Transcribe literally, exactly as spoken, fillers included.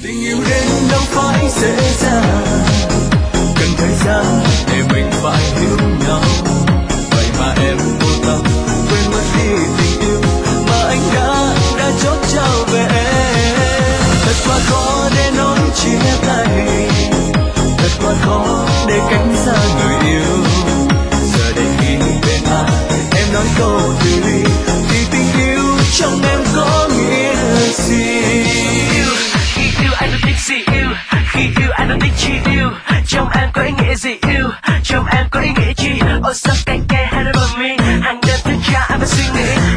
Tình yêu đến đâu phải dễ dàng, cần thời gian để mình phải hiểu nhau. Vậy mà em vô tâm quên mất đi tình yêu mà anh đã đã chốt trao về em. Thật quá khó để nói chia tay, thật quá khó để cánh xa người yêu. Giờ để khi bên ai em nói câu từ ly thì tình yêu trong em có nghĩa gì? Khi yêu anh don't think gì yêu, khi yêu anh don't think chi yêu. Trong em có ý nghĩa gì yêu, trong em có ý nghĩa chi? Ôi sao cay cay hay là bờ mi, hàng đêm thức cha anh phải suy nghĩ.